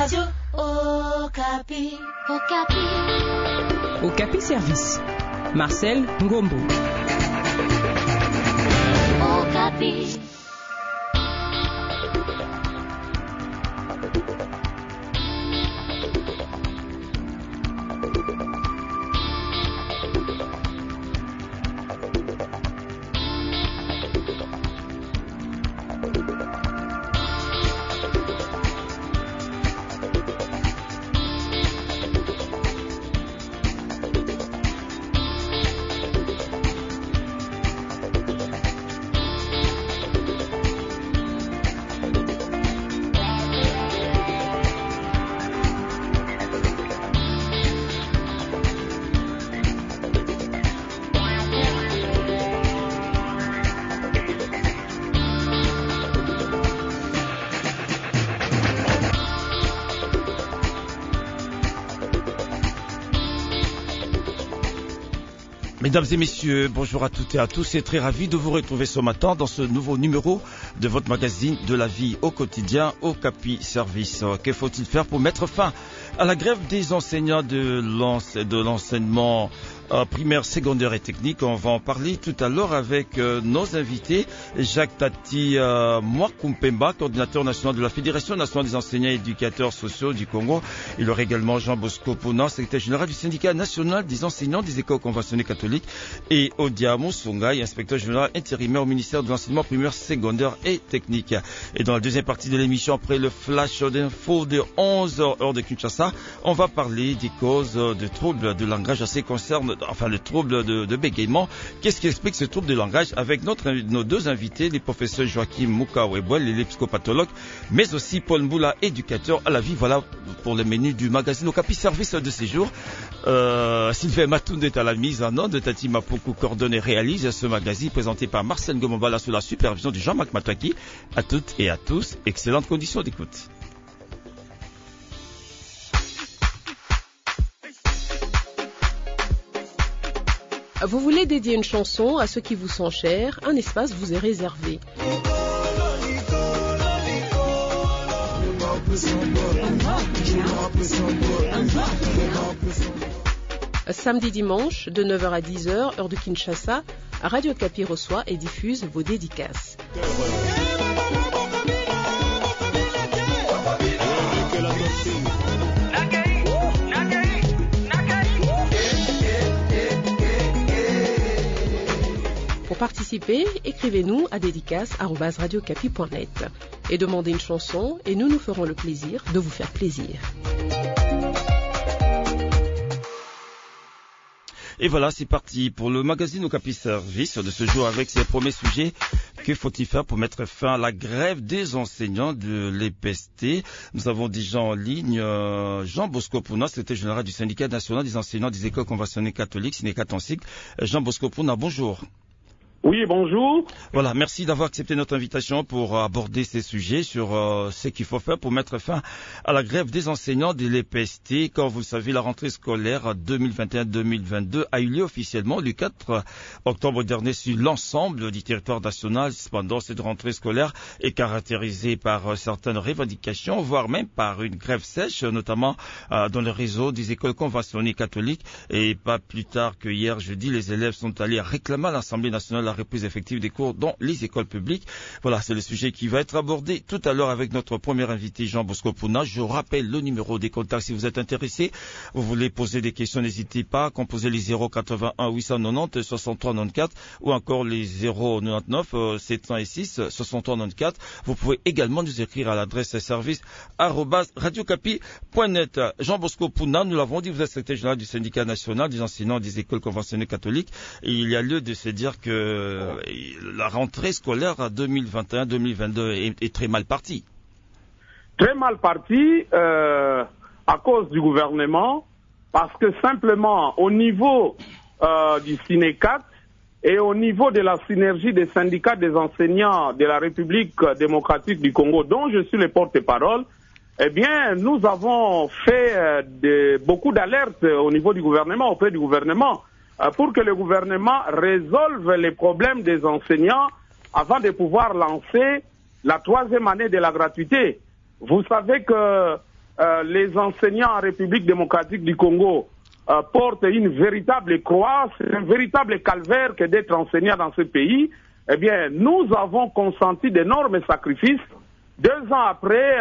Radio Okapi. Okapi Service. Marcel Ngombo. Okapi. Mesdames et messieurs, bonjour à toutes et à tous et très ravi de vous retrouver ce matin dans ce nouveau numéro de votre magazine de la vie au quotidien, Okapi Service. Que faut-il faire pour mettre fin à la grève des enseignants de l'enseignement primaire, secondaire et technique? On va en parler tout à l'heure avec nos invités. Jacques Tati Mwakumpemba, coordinateur national de la Fédération nationale des enseignants et éducateurs sociaux du Congo. Il y aura également Jean Bosco Pouna, secrétaire général du syndicat national des enseignants des écoles conventionnées catholiques, et Odia Moussongaï, inspecteur général intérimaire au ministère de l'enseignement primaire, secondaire et technique. Et dans la deuxième partie de l'émission, après le flash d'info de 11h heure de Kinshasa, on va parler des causes de troubles de langage assez concernant le trouble de bégaiement. Qu'est-ce qui explique ce trouble de langage? Avec nos deux invités, les professeurs Joachim Mouka-Webouel, les psychopathologues, mais aussi Paul Mboula, éducateur à la vie. Voilà pour le menu du magazine Okapi Service de ces jours. Sylvain Matoun est à la mise en onde, Tati Mapoku coordonne et réalise ce magazine présenté par Marcel Ngomobala sous la supervision de Jean-Marc Mataki. À toutes et à tous, excellentes conditions d'écoute. Vous voulez dédier une chanson à ceux qui vous sont chers? Un espace vous est réservé. Samedi dimanche, de 9h à 10h, heure de Kinshasa, Radio Okapi reçoit et diffuse vos dédicaces. Pour participer, écrivez-nous à dédicace@radiocapi.net et demandez une chanson et nous ferons le plaisir de vous faire plaisir. Et voilà, c'est parti pour le magazine Okapi Service de ce jour avec ses premiers sujets. Que faut-il faire pour mettre fin à la grève des enseignants de l'EPST? Nous avons déjà en ligne Jean Bosco Pouna, secrétaire général du syndicat national des enseignants des écoles conventionnées catholiques, Syndicat Tansic. Jean Bosco Pouna, bonjour. Oui, bonjour. Voilà, merci d'avoir accepté notre invitation pour aborder ces sujets sur ce qu'il faut faire pour mettre fin à la grève des enseignants de l'EPST. Comme vous le savez, la rentrée scolaire 2021-2022 a eu lieu officiellement le 4 octobre dernier sur l'ensemble du territoire national. Cependant, cette rentrée scolaire est caractérisée par certaines revendications, voire même par une grève sèche, notamment dans le réseau des écoles conventionnées catholiques. Et pas plus tard que hier jeudi, les élèves sont allés réclamer à l'Assemblée nationale la reprise effective des cours dans les écoles publiques. Voilà, c'est le sujet qui va être abordé tout à l'heure avec notre premier invité, Jean Bosco Pouna. Je rappelle le numéro des contacts si vous êtes intéressé. Vous voulez poser des questions, n'hésitez pas à composer les 081 890 63 94 ou encore les 099 706 63 94. Vous pouvez également nous écrire à l'adresse service@radiocapi.net. Jean Bosco Pouna, nous l'avons dit, vous êtes secrétaire général du syndicat national des enseignants des écoles conventionnées catholiques. Et il y a lieu de se dire que la rentrée scolaire 2021-2022 est très mal partie. Très mal partie à cause du gouvernement, parce que simplement au niveau du SYNECAT et au niveau de la synergie des syndicats des enseignants de la République démocratique du Congo, dont je suis le porte-parole, eh bien, nous avons fait beaucoup d'alertes au niveau du gouvernement, auprès du gouvernement, pour que le gouvernement résolve les problèmes des enseignants avant de pouvoir lancer la 3e année de la gratuité. Vous savez que les enseignants en République démocratique du Congo portent une véritable croix, c'est un véritable calvaire que d'être enseignant dans ce pays. Eh bien, nous avons consenti d'énormes sacrifices. 2 ans après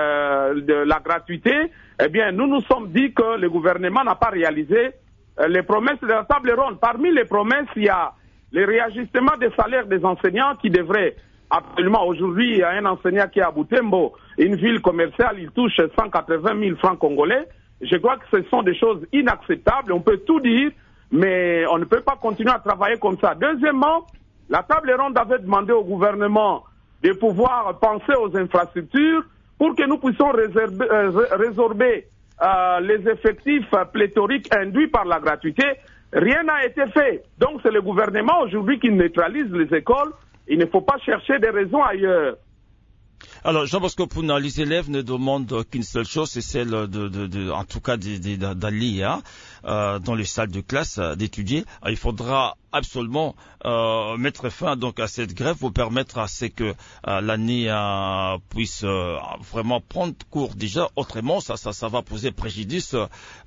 de la gratuité, eh bien, nous nous sommes dit que le gouvernement n'a pas réalisé les promesses de la table ronde. Parmi les promesses, il y a le réajustement des salaires des enseignants qui devraient absolument, aujourd'hui, il y a un enseignant qui est à Butembo, une ville commerciale, il touche 180 000 francs congolais. Je crois que ce sont des choses inacceptables, on peut tout dire, mais on ne peut pas continuer à travailler comme ça. Deuxièmement, la table ronde avait demandé au gouvernement de pouvoir penser aux infrastructures pour que nous puissions résorber les effectifs pléthoriques induits par la gratuité. Rien n'a été fait. Donc c'est le gouvernement aujourd'hui qui neutralise les écoles. Il ne faut pas chercher des raisons ailleurs. Alors, Jean-Bosco Pouna, les élèves ne demandent qu'une seule chose, c'est celle en tout cas d'aller dans les salles de classe, d'étudier. Il faudra absolument mettre fin donc à cette grève pour permettre à ce que l'année puisse vraiment prendre cours déjà. Autrement, ça va poser préjudice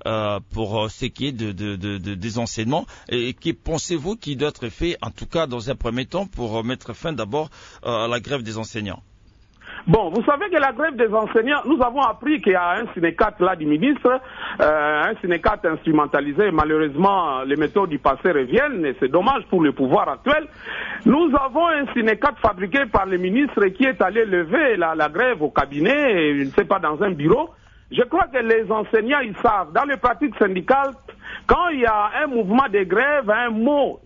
pour ce qui est des enseignements. Et qui pensez-vous qu'il doit être fait, en tout cas dans un premier temps, pour mettre fin d'abord à la grève des enseignants? Bon, vous savez que la grève des enseignants, nous avons appris qu'il y a un synécat là du ministre, un synécat instrumentalisé. Malheureusement, les méthodes du passé reviennent et c'est dommage pour le pouvoir actuel. Nous avons un synécat fabriqué par le ministre qui est allé lever la grève au cabinet, je ne sais pas, dans un bureau. Je crois que les enseignants, ils savent, dans les pratiques syndicales, quand il y a un mouvement de grève, un mot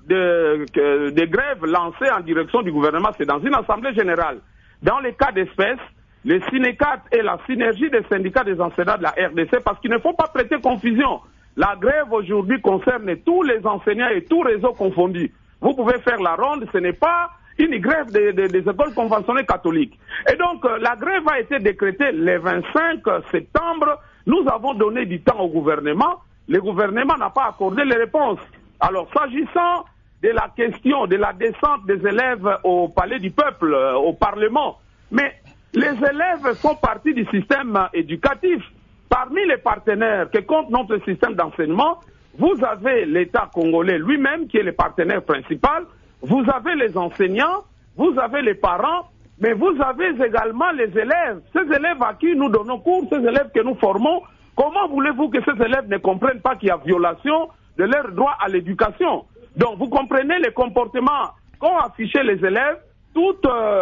de grève lancé en direction du gouvernement, c'est dans une assemblée générale. Dans les cas d'espèce, les syndicats et la synergie des syndicats des enseignants de la RDC, parce qu'il ne faut pas prêter confusion. La grève aujourd'hui concerne tous les enseignants et tous réseaux confondus. Vous pouvez faire la ronde, ce n'est pas une grève des écoles conventionnelles catholiques. Et donc, la grève a été décrétée le 25 septembre. Nous avons donné du temps au gouvernement. Le gouvernement n'a pas accordé les réponses. Alors, s'agissant de la question de la descente des élèves au palais du peuple, au Parlement. Mais les élèves font partie du système éducatif. Parmi les partenaires que compte notre système d'enseignement, vous avez l'État congolais lui-même qui est le partenaire principal, vous avez les enseignants, vous avez les parents, mais vous avez également les élèves. Ces élèves à qui nous donnons cours, ces élèves que nous formons, comment voulez-vous que ces élèves ne comprennent pas qu'il y a violation de leur droit à l'éducation? Donc, vous comprenez les comportements qu'ont affichés les élèves, tout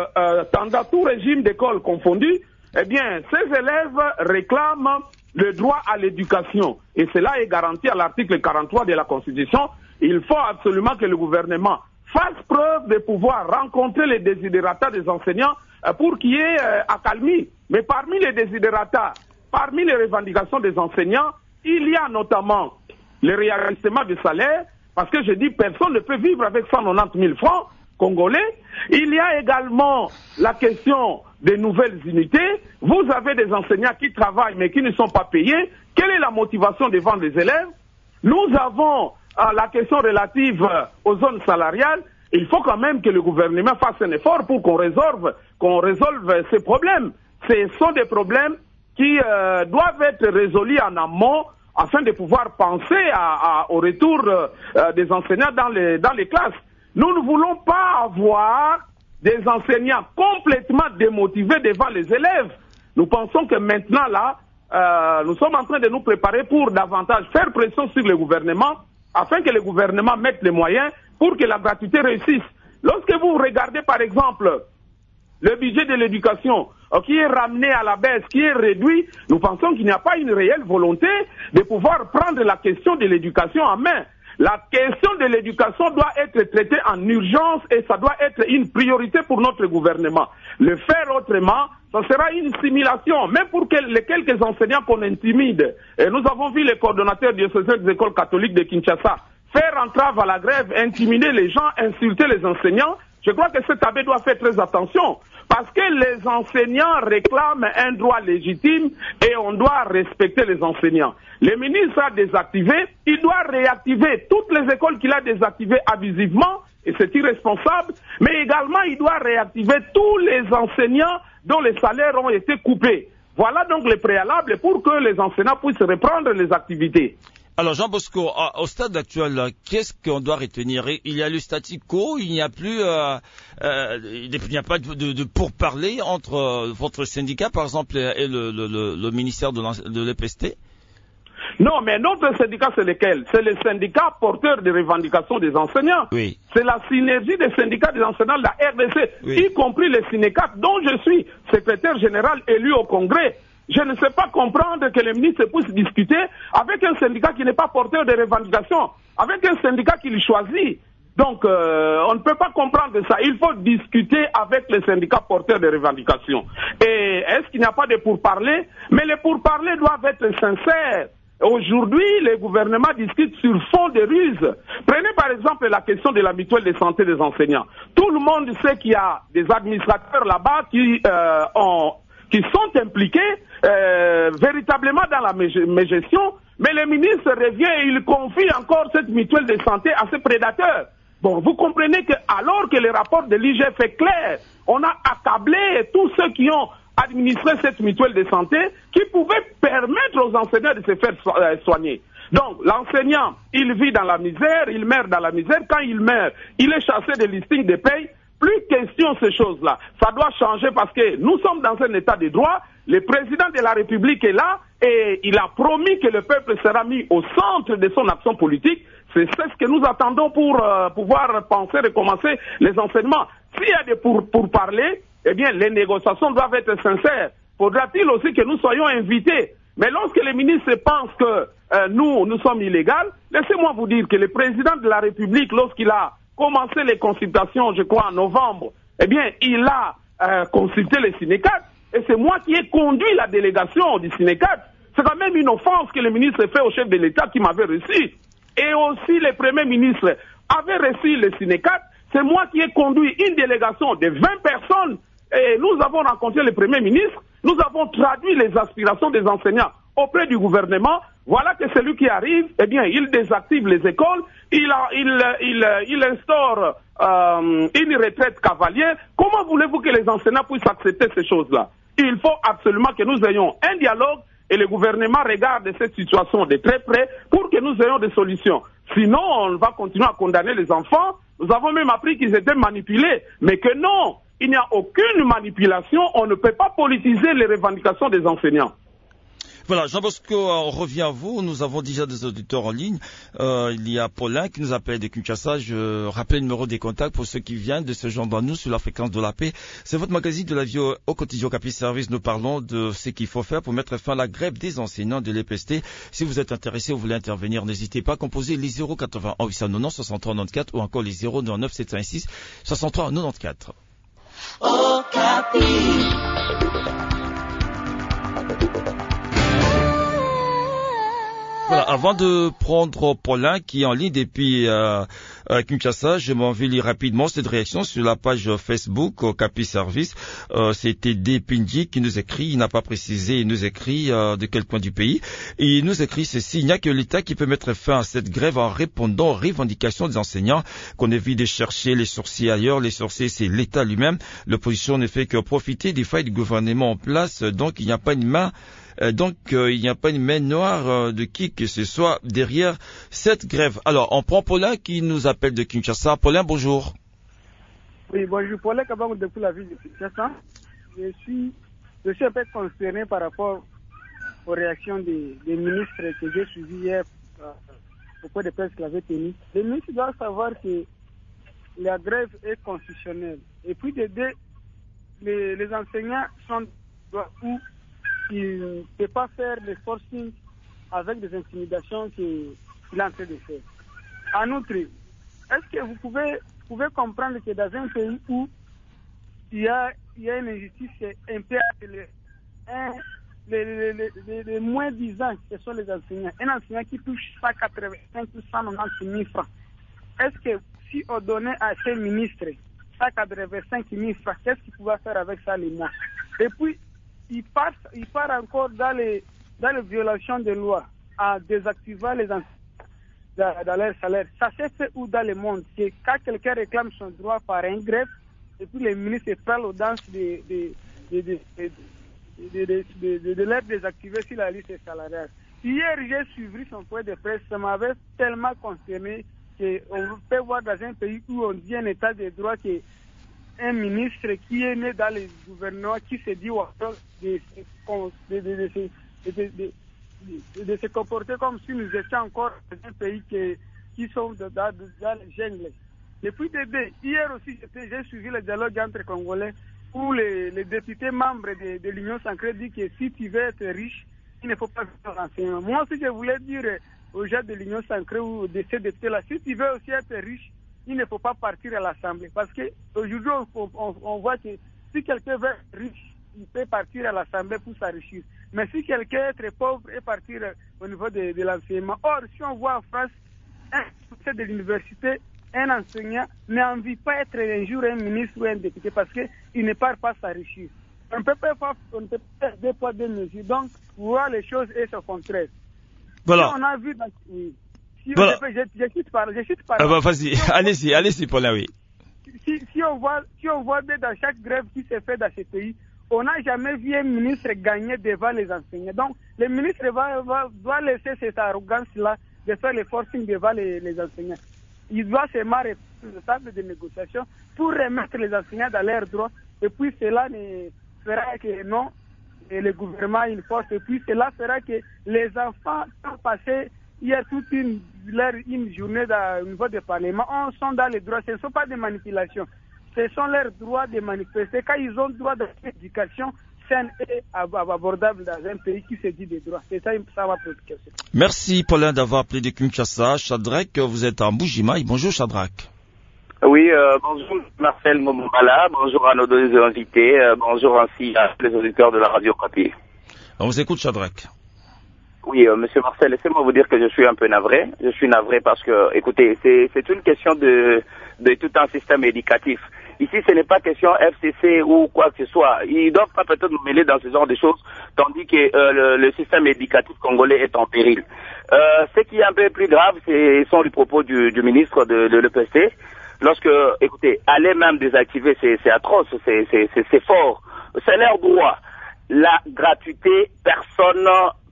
régime d'école confondu. Eh bien, ces élèves réclament le droit à l'éducation. Et cela est garanti à l'article 43 de la Constitution. Il faut absolument que le gouvernement fasse preuve de pouvoir rencontrer les désidératas des enseignants pour qu'il y ait accalmie. Mais parmi les désidératas, parmi les revendications des enseignants, il y a notamment le réajustement du salaire. Parce que je dis, personne ne peut vivre avec 190 000 francs congolais. Il y a également la question des nouvelles unités. Vous avez des enseignants qui travaillent mais qui ne sont pas payés. Quelle est la motivation de vendre les élèves? Nous avons la question relative aux zones salariales. Il faut quand même que le gouvernement fasse un effort pour qu'on résolve ces problèmes. Ce sont des problèmes qui doivent être résolus en amont afin de pouvoir penser au retour des enseignants dans les classes. Nous ne voulons pas avoir des enseignants complètement démotivés devant les élèves. Nous pensons que maintenant, là, nous sommes en train de nous préparer pour davantage faire pression sur le gouvernement afin que le gouvernement mette les moyens pour que la gratuité réussisse. Lorsque vous regardez, par exemple, le budget de l'éducation qui est ramené à la baisse, qui est réduit, nous pensons qu'il n'y a pas une réelle volonté de pouvoir prendre la question de l'éducation en main. La question de l'éducation doit être traitée en urgence et ça doit être une priorité pour notre gouvernement. Le faire autrement, ça sera une simulation, même pour les quelques enseignants qu'on intimide. Et nous avons vu les coordonnateurs diocésains des écoles catholiques de Kinshasa faire entrave à la grève, intimider les gens, insulter les enseignants. Je crois que cet abbé doit faire très attention parce que les enseignants réclament un droit légitime et on doit respecter les enseignants. Le ministre a désactivé, il doit réactiver toutes les écoles qu'il a désactivées abusivement et c'est irresponsable, mais également il doit réactiver tous les enseignants dont les salaires ont été coupés. Voilà donc les préalables pour que les enseignants puissent reprendre les activités. Alors Jean Bosco, au stade actuel, qu'est-ce qu'on doit retenir? Il y a le statu quo, il n'y a plus, il n'y a pas de pourparlers entre votre syndicat, par exemple, et le ministère de l'EPST? Non, mais notre syndicat, c'est lequel? C'est le syndicat porteur des revendications des enseignants. Oui. C'est la synergie des syndicats des enseignants de la RDC, oui, y compris les syndicats dont je suis secrétaire général élu au Congrès. Je ne sais pas comprendre que les ministres puissent discuter avec un syndicat qui n'est pas porteur de revendications, avec un syndicat qui le choisit. Donc, on ne peut pas comprendre ça. Il faut discuter avec les syndicats porteurs de revendications. Et est-ce qu'il n'y a pas de pourparlers? Mais les pourparlers doivent être sincères. Aujourd'hui, les gouvernements discutent sur fond de ruses. Prenez par exemple la question de la mutuelle de santé des enseignants. Tout le monde sait qu'il y a des administrateurs là-bas qui sont impliqués véritablement dans la mégestion, mais le ministre revient et il confie encore cette mutuelle de santé à ses prédateurs. Bon, vous comprenez que alors que le rapport de l'IGF est clair, on a accablé tous ceux qui ont administré cette mutuelle de santé qui pouvait permettre aux enseignants de se faire soigner. Donc, l'enseignant, il vit dans la misère, il meurt dans la misère. Quand il meurt, il est chassé des listings de paye. Plus question ces choses-là. Ça doit changer parce que nous sommes dans un état de droit. Le président de la République est là et il a promis que le peuple sera mis au centre de son action politique. C'est ce que nous attendons pour pouvoir penser et commencer les enseignements. S'il y a des pourparlers, eh bien, les négociations doivent être sincères. Faudra-t-il aussi que nous soyons invités? Mais lorsque les ministres pensent que nous sommes illégaux, laissez-moi vous dire que le président de la République, lorsqu'il a commencé les consultations, je crois, en novembre, eh bien, il a consulté les syndicats. Et c'est moi qui ai conduit la délégation du syndicat. C'est quand même une offense que le ministre fait au chef de l'État qui m'avait reçu. Et aussi, le Premier ministre avait reçu les syndicats. C'est moi qui ai conduit une délégation de 20 personnes. Et nous avons rencontré le Premier ministre. Nous avons traduit les aspirations des enseignants auprès du gouvernement. Voilà que celui qui arrive, eh bien, il désactive les écoles, il instaure une retraite cavalière. Comment voulez-vous que les enseignants puissent accepter ces choses-là? Il faut absolument que nous ayons un dialogue et le gouvernement regarde cette situation de très près pour que nous ayons des solutions. Sinon, on va continuer à condamner les enfants. Nous avons même appris qu'ils étaient manipulés, mais que non, il n'y a aucune manipulation. On ne peut pas politiser les revendications des enseignants. Voilà, Jean Bosco, on revient à vous. Nous avons déjà des auditeurs en ligne. Il y a Paulin qui nous appelle de Kinshasa. Je rappelle le numéro des contacts pour ceux qui viennent de se joindre à nous sur la fréquence de la paix. C'est votre magazine de la vie au quotidien Capi Service. Nous parlons de ce qu'il faut faire pour mettre fin à la grève des enseignants de l'EPST. Si vous êtes intéressé ou voulez intervenir, n'hésitez pas à composer les 081 890 63 94 ou encore les 099 706 63 94. Oh, Capi. Voilà, avant de prendre Paulin qui est en ligne depuis Kinshasa, je m'en vais lire rapidement cette réaction sur la page Facebook Capi Service. C'était Dépinji qui nous écrit, il n'a pas précisé, il nous écrit de quel coin du pays. Et il nous écrit ceci: il n'y a que l'État qui peut mettre fin à cette grève en répondant aux revendications des enseignants, qu'on évite de chercher les sorciers ailleurs. Les sorciers, c'est l'État lui-même. L'opposition ne fait que profiter des failles du gouvernement en place, donc il n'y a pas une main. Il n'y a pas une main noire de qui que ce soit derrière cette grève. Alors, on prend Paulin qui nous appelle de Kinshasa. Paulin, bonjour. Oui, bonjour. Paulin Kabang depuis la ville de Kinshasa. Je suis un peu consterné par rapport aux réactions des ministres que j'ai suivies hier au point de presse qu'il avait tenu. Les ministres doivent savoir que la grève est constitutionnelle. Et puis, les enseignants sont où il ne peut pas faire des forcing avec des intimidations qu'il est en train de faire. En outre, est-ce que vous pouvez comprendre que dans un pays où il y a une injustice, c'est un peu les moins 10 ans, ce sont les enseignants. Un enseignant qui touche 185 ou 190 000 francs. Est-ce que si on donnait à ces ministres 185 000 francs, qu'est-ce qu'ils pouvaient faire avec ça les mois? Et puis, il part encore dans les violations des lois, en désactivant les enseignants dans leur salaire. Ça s'est fait où dans le monde? C'est quand quelqu'un réclame son droit par un grève, et puis les ministres prennent l'audace de de leur désactiver sur la liste salariale. Hier, j'ai suivi son point de presse, ça m'avait tellement concerné qu'on peut voir dans un pays où on dit un état de droit qu'un ministre qui est né dans le gouvernement, qui se dit de se comporter comme si nous étions encore dans un pays qui sont dans les jungles. Depuis hier aussi, j'ai suivi le dialogue entre Congolais où les députés membres de l'Union sacrée disent que si tu veux être riche, il ne faut pas faire l'enseignement. Moi aussi, je voulais dire aux gens de l'Union sacrée ou de ces députés-là, si tu veux aussi être riche, il ne faut pas partir à l'Assemblée. Parce qu'aujourd'hui, on voit que si quelqu'un veut être riche, il peut partir à l'Assemblée pour s'enrichir. Mais si quelqu'un est très pauvre et partir au niveau de l'enseignement. Or, si on voit en France, un professeur de l'université, un enseignant n'envie pas être un jour un ministre ou un député parce qu'il ne part pas s'enrichir. On ne peut pas faire deux poids, deux mesures. Donc, voir les choses et son contraire. Voilà. Si on a vu dans... Oui. Si voilà. Je cite par vas-y, allez-y, Paulin, oui. Si on voit dans chaque grève qui se fait dans ce pays, on n'a jamais vu un ministre gagner devant les enseignants. Donc, le ministre doit laisser cette arrogance-là de faire le forcing devant les enseignants. Il doit se marrer sur la table de négociation pour remettre les enseignants dans leurs droits. Et puis, cela ne fera que non, et le gouvernement a une force. Et puis, cela fera que les enfants ont passé hier toute une journée au niveau du Parlement. On sont dans les droits. Ce ne sont pas des manipulations. Ce sont leurs droits de manifester. Quand ils ont droit d'éducation saine et abordable dans un pays qui se dit des droits. C'est ça ma préoccupation. Merci, Paulin, d'avoir appelé de Kinshasa. Shadrach, vous êtes en Mbuji-Mayi. Bonjour, Shadrach. Oui, bonjour Marcel Momombala, bonjour à nos deux invités, bonjour ainsi à les auditeurs de la Radio Okapi. On vous écoute, Shadrach. Oui, monsieur Marcel, laissez-moi vous dire que je suis un peu navré. Je suis navré parce que, écoutez, c'est une question de tout un système éducatif. Ici, ce n'est pas question FCC ou quoi que ce soit. Ils doivent pas peut-être nous mêler dans ce genre de choses, tandis que le système éducatif congolais est en péril. Ce qui est un peu plus grave, sont les propos du ministre de l'EPC. Lorsque, écoutez, aller même désactiver, c'est atroce, c'est fort. C'est leur droit. La gratuité, personne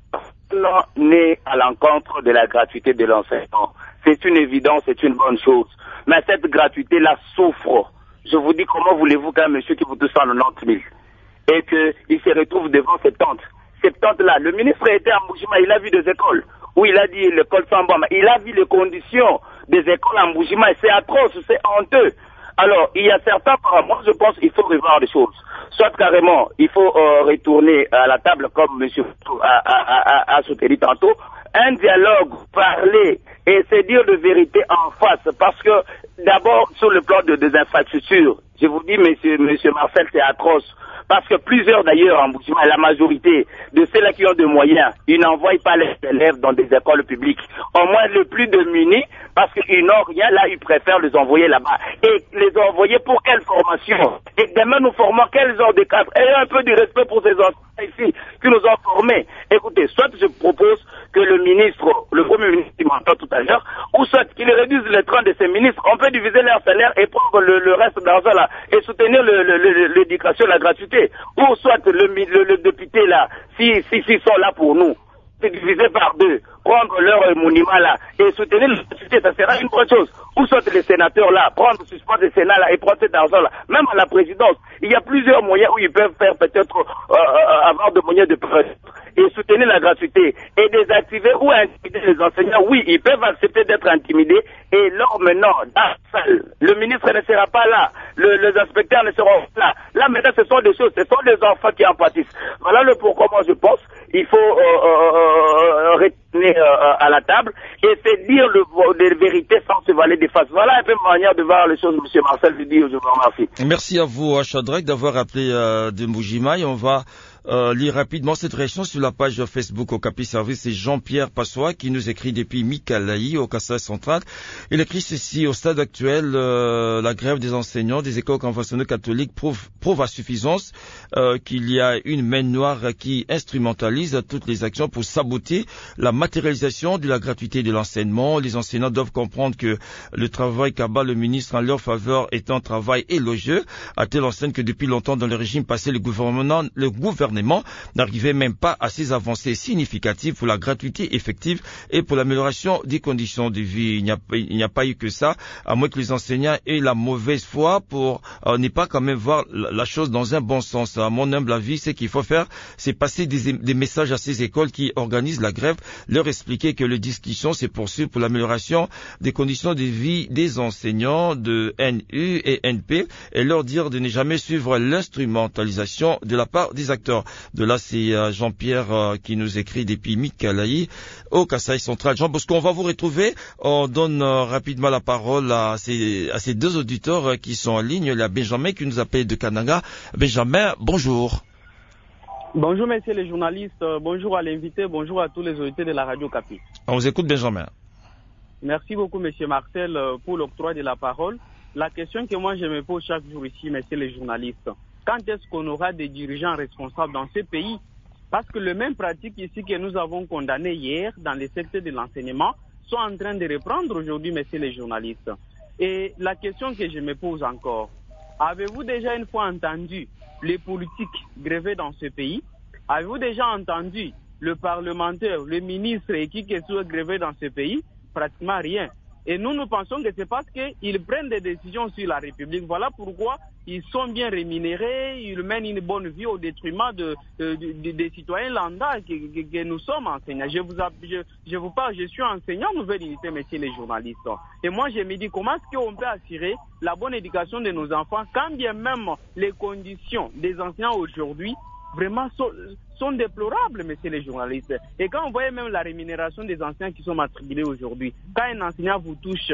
n'est à l'encontre de la gratuité de l'enseignement. C'est une évidence, c'est une bonne chose. Mais cette gratuité-là souffre. Je vous dis, comment voulez-vous qu'un monsieur qui vous touche 190 000 et qu'il se retrouve devant 70 là, le ministre était à Mbuji-Mayi, il a vu des écoles où il a dit l'école Sambama, il a vu les conditions des écoles à Mbuji-Mayi, c'est atroce, c'est honteux. Alors, il y a certains, moi je pense qu'il faut revoir les choses. Soit carrément, il faut retourner à la table comme monsieur a soutenu tantôt, un dialogue, parler et se dire de vérité en face. Parce que d'abord, sur le plan des infrastructures, je vous dis, monsieur Marcel, c'est atroce. Parce que plusieurs d'ailleurs en Mbuji-Mayi, la majorité de ceux-là qui ont des moyens, ils n'envoient pas les élèves dans des écoles publiques. Au moins les plus démunis, parce qu'ils n'ont rien, là ils préfèrent les envoyer là-bas. Et les envoyer pour quelle formation? Et demain nous formons quels genre de cadres? Ayez un peu de respect pour ces enfants ici qui nous ont formés. Écoutez, soit je propose que le premier ministre qui m'entend tout à l'heure, ou soit qu'il réduise le train de ces ministres, on peut diviser leur salaire et prendre le reste d'argent là, et soutenir l'éducation, la gratuité. Ou soit le député là, s'ils sont là pour nous, c'est divisé par deux, prendre leur monument là, et soutenir la gratuité, ça sera une bonne chose. Ou soit les sénateurs là, prendre le suspens des sénats là, et prendre cet argent là, même à la présidence, il y a plusieurs moyens où ils peuvent faire peut-être, avoir des moyens de presse. Et soutenir la gratuité et désactiver ou intimider les enseignants. Oui, ils peuvent accepter d'être intimidés et lors maintenant, dans la salle, le ministre ne sera pas là, les inspecteurs ne seront pas là. Là maintenant, ce sont des choses, ce sont des enfants qui en pâtissent. Voilà le pourquoi moi je pense, il faut retourner à la table et se dire les vérités sans se valer des faces. Voilà un peu ma manière de voir les choses, monsieur Marcel, je vous remercie. Merci à vous, Shadrach, d'avoir appelé de Mbuji-Mayi. On va lire rapidement cette réaction sur la page Facebook Okapi Service. C'est Jean-Pierre Passois qui nous écrit depuis Mikalaï au Kassai central. Il écrit ceci: au stade actuel, la grève des enseignants des écoles conventionnelles catholiques prouve à suffisance qu'il y a une main noire qui instrumentalise toutes les actions pour saboter la matérialisation de la gratuité de l'enseignement. Les enseignants doivent comprendre que le travail qu'abat le ministre en leur faveur est un travail élogieux, à telle enseigne que depuis longtemps dans le régime passé, le gouvernement gouvernement n'arrivait même pas à ces avancées significatives pour la gratuité effective et pour l'amélioration des conditions de vie. Il n'y a pas eu que ça, à moins que les enseignants aient la mauvaise foi pour ne pas quand même voir la chose dans un bon sens. À mon humble avis, ce qu'il faut faire, c'est passer des messages à ces écoles qui organisent la grève, leur expliquer que les discussions se poursuivent pour l'amélioration des conditions de vie des enseignants de NU et NP et leur dire de ne jamais suivre l'instrumentalisation de la part des acteurs. De là, c'est Jean-Pierre qui nous écrit depuis Mikalaï au Kasaï central. Jean Bosco, on va vous retrouver. On donne rapidement la parole à ces deux auditeurs qui sont en ligne. Il y a Benjamin qui nous appelle de Kananga. Benjamin, bonjour. Bonjour messieurs les journalistes, bonjour à l'invité, bonjour à tous les auditeurs de la radio Capi. On vous écoute Benjamin. Merci beaucoup monsieur Marcel pour l'octroi de la parole. La question que moi je me pose chaque jour ici, messieurs les journalistes, quand est-ce qu'on aura des dirigeants responsables dans ce pays? Parce que les mêmes pratiques ici que nous avons condamnées hier dans le secteur de l'enseignement sont en train de reprendre aujourd'hui, messieurs les journalistes. Et la question que je me pose encore, avez-vous déjà une fois entendu les politiques gréver dans ce pays? Avez-vous déjà entendu le parlementaire, le ministre et qui que soit gréver dans ce pays? Pratiquement rien. Et nous pensons que c'est parce qu'ils prennent des décisions sur la République. Voilà pourquoi ils sont bien rémunérés, ils mènent une bonne vie au détriment des citoyens lambda que nous sommes enseignants. Je vous parle, je suis enseignant nouvelle unité, messieurs les journalistes. Et moi, je me dis, comment est-ce qu'on peut assurer la bonne éducation de nos enfants quand bien même les conditions des enseignants aujourd'hui vraiment sont déplorables, messieurs les journalistes. Et quand on voit même la rémunération des enseignants qui sont matriculés aujourd'hui, quand un enseignant vous touche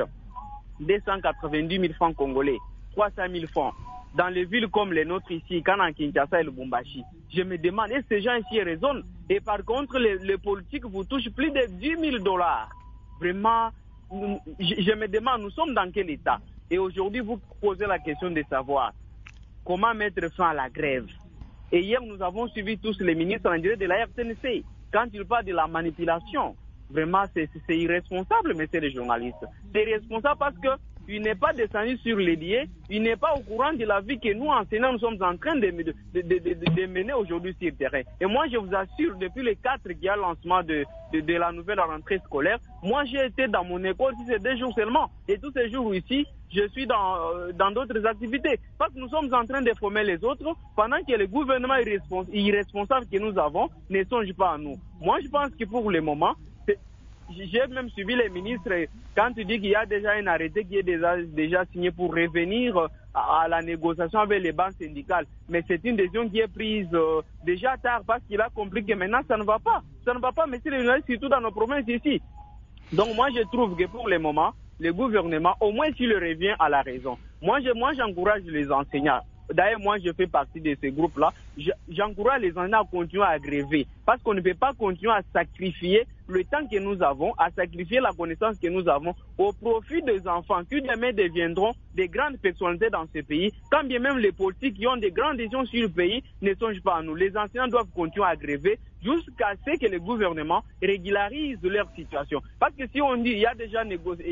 290 000 francs congolais, 300 000 francs, dans les villes comme les nôtres ici, Kanan, Kinshasa et Lubumbashi, je me demande, est-ce que ces gens ici raisonnent? Et par contre, les politiques vous touchent plus de 10 000 $. Vraiment, je me demande, nous sommes dans quel état? Et aujourd'hui, vous posez la question de savoir comment mettre fin à la grève. Et hier, nous avons suivi tous les ministres en direct de la RTNC. Quand ils parlent de la manipulation, vraiment, c'est irresponsable, messieurs les journalistes. C'est irresponsable parce qu'il n'est pas descendu sur les lieux, il n'est pas au courant de la vie que nous, enseignants, nous sommes en train de mener aujourd'hui sur le terrain. Et moi, je vous assure, depuis le 4 qu'il y a le lancement de la nouvelle rentrée scolaire, moi, j'ai été dans mon école, si c'est 2 jours seulement. Et tous ces jours ici, je suis dans d'autres activités. Parce que nous sommes en train de former les autres pendant que le gouvernement irresponsable que nous avons ne songe pas à nous. Moi, je pense que pour le moment, j'ai même suivi les ministres quand tu dis qu'il y a déjà un arrêté qui est déjà signé pour revenir à la négociation avec les banques syndicales. Mais c'est une décision qui est prise déjà tard parce qu'il a compris que maintenant ça ne va pas. Ça ne va pas, mais c'est surtout dans nos provinces ici. Donc moi je trouve que pour le moment, le gouvernement, au moins s'il revient à la raison. Moi j'encourage les enseignants. D'ailleurs, moi, je fais partie de ce groupe-là. J'encourage les enseignants à continuer à gréver parce qu'on ne peut pas continuer à sacrifier le temps que nous avons, à sacrifier la connaissance que nous avons au profit des enfants qui demain deviendront des grandes personnalités dans ce pays. Quand bien même les politiques qui ont des grandes décisions sur le pays ne songent pas à nous. Les enseignants doivent continuer à gréver jusqu'à ce que le gouvernement régularise leur situation. Parce que si on dit il y a déjà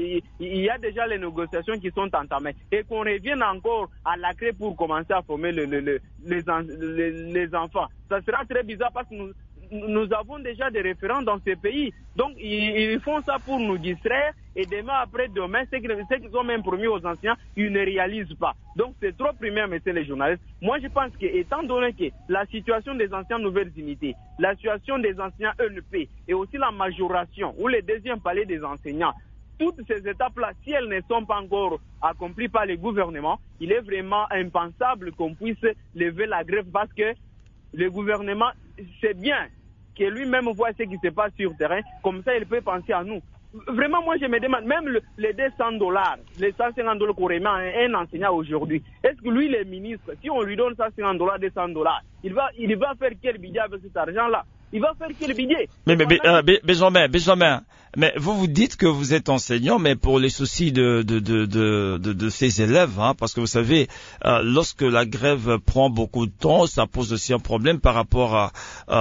les négociations qui sont entamées et qu'on revienne encore à la clé pour commencer à former les enfants, ça sera très bizarre parce que nous avons déjà des référents dans ces pays. Donc, ils font ça pour nous distraire et demain, après-demain, ce qu'ils ont même promis aux enseignants, ils ne réalisent pas. Donc, c'est trop primaire, messieurs les journalistes. Moi, je pense que, étant donné que la situation des enseignants nouvelles unités, la situation des enseignants ENP et aussi la majoration ou le deuxième palier des enseignants, toutes ces étapes-là, si elles ne sont pas encore accomplies par le gouvernement, il est vraiment impensable qu'on puisse lever la grève parce que le gouvernement, c'est bien que lui-même voit ce qui se passe sur le terrain, comme ça il peut penser à nous. Vraiment, moi je me demande, même les $200, les $150 qu'on remet à un enseignant aujourd'hui, est-ce que lui, le ministre, si on lui donne $150, $200, il va faire quel budget avec cet argent-là? Il va faire quel budget? Mais Benjamin, mais vous dites que vous êtes enseignant, mais pour les soucis de ces élèves, hein, parce que vous savez, lorsque la grève prend beaucoup de temps, ça pose aussi un problème par rapport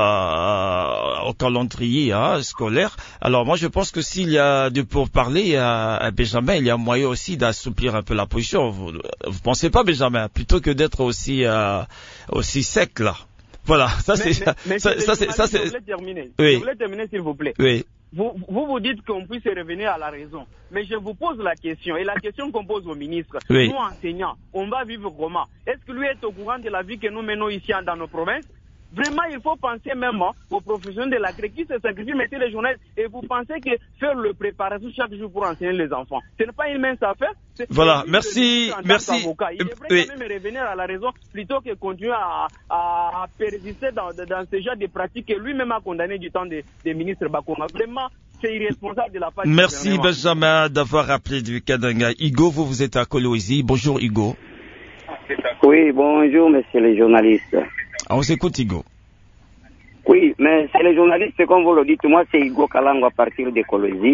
au calendrier scolaire. Alors moi, je pense que s'il y a de pourparlers à Benjamin, il y a moyen aussi d'assouplir un peu la position. Vous pensez pas, Benjamin, plutôt que d'être aussi sec là? Voilà, ça c'est... Je voulais terminer. Oui. Je voulais terminer, s'il vous plaît. Oui. Vous dites qu'on puisse revenir à la raison. Mais je vous pose la question, et la question qu'on pose au ministre, oui. Nous enseignants, on va vivre comment? Est-ce que lui est au courant de la vie que nous menons ici dans nos provinces? Vraiment, il faut penser même aux professionnels de la CRE qui se sacrifient, mettez les journalistes, et vous pensez que faire le préparation chaque jour pour enseigner les enfants, ce n'est pas une mince affaire? Voilà, merci. Il devrait quand même revenir à la raison plutôt que continuer à persister dans ce genre de pratiques que lui-même a condamné du temps des ministres Bakoma. Vraiment, c'est irresponsable de la part du Merci gouvernement. Benjamin d'avoir appelé du Kadanga. Hugo, vous êtes à Kolwezi. Bonjour Hugo. Oui, bonjour monsieur les journalistes. On s'écoute Hugo. Oui, mais c'est les journalistes, comme vous le dites, moi c'est Hugo Kalango à partir de Kolwezi.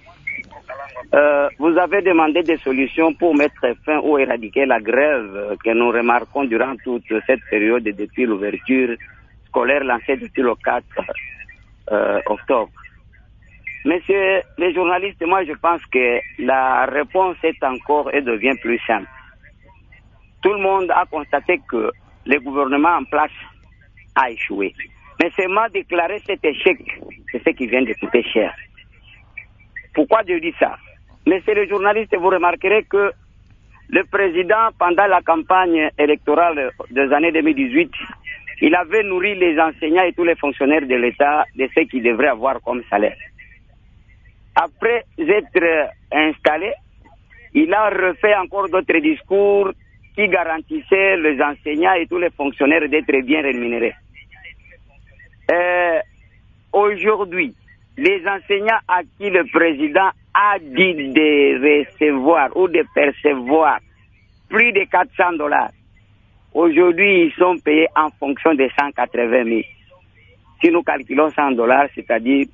Vous avez demandé des solutions pour mettre fin ou éradiquer la grève que nous remarquons durant toute cette période depuis l'ouverture scolaire lancée depuis le 4 octobre. Messieurs les journalistes, moi je pense que la réponse est encore et devient plus simple. Tout le monde a constaté que le gouvernement en place a échoué. Mais seulement déclarer cet échec, c'est ce qui vient de coûter cher. Pourquoi je dis ça? Messieurs les journalistes, vous remarquerez que le président, pendant la campagne électorale des années 2018, il avait nourri les enseignants et tous les fonctionnaires de l'État de ce qu'ils devraient avoir comme salaire. Après être installé, il a refait encore d'autres discours qui garantissaient les enseignants et tous les fonctionnaires d'être bien rémunérés. Aujourd'hui, les enseignants à qui le président a dit de recevoir ou de percevoir plus de $400, aujourd'hui ils sont payés en fonction de 180 000. Si nous calculons $100, c'est-à-dire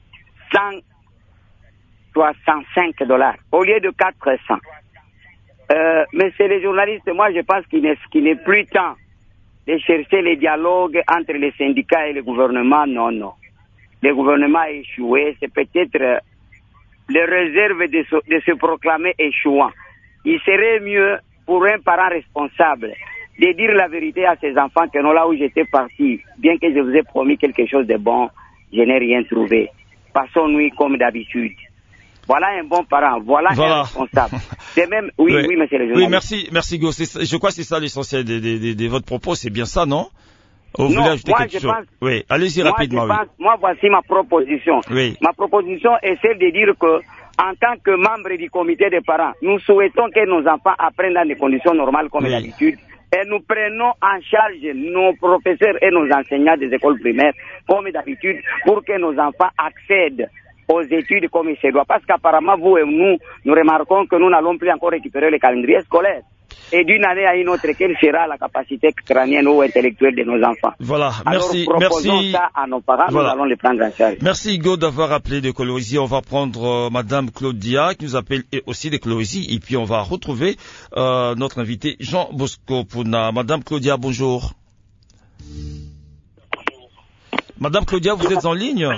$165 au lieu de 400. Mais c'est les journalistes, moi je pense qu'il n'est plus temps de chercher les dialogues entre les syndicats et le gouvernement. Non. Le gouvernement a échoué, c'est peut-être les réserves de se proclamer échouant. Il serait mieux pour un parent responsable de dire la vérité à ses enfants que non, là où j'étais parti, bien que je vous ai promis quelque chose de bon, je n'ai rien trouvé. Passons-nous comme d'habitude. Voilà un bon parent, voilà un responsable. C'est même, oui, monsieur le journaliste. Oui, merci Go. Je crois que c'est ça l'essentiel de votre propos, c'est bien ça, non? Non, moi je pense. Oui, allez-y rapidement. Moi, voici ma proposition. Oui. Ma proposition est celle de dire que, en tant que membre du comité des parents, nous souhaitons que nos enfants apprennent dans des conditions normales comme d'habitude. Et nous prenons en charge nos professeurs et nos enseignants des écoles primaires comme d'habitude pour que nos enfants accèdent aux études comme il se doit. Parce qu'apparemment, vous et nous remarquons que nous n'allons plus encore récupérer le calendrier scolaire. Et d'une année à une autre, quelle sera la capacité crânienne ou intellectuelle de nos enfants? Voilà, alors, proposons ça à nos parents, nous allons les prendre en charge. Merci Hugo d'avoir appelé de Kolwezi. On va prendre Madame Claudia qui nous appelle aussi de Kolwezi et puis on va retrouver notre invité Jean Bosco Pouna. Madame Claudia, bonjour. Madame Claudia, vous êtes en ligne?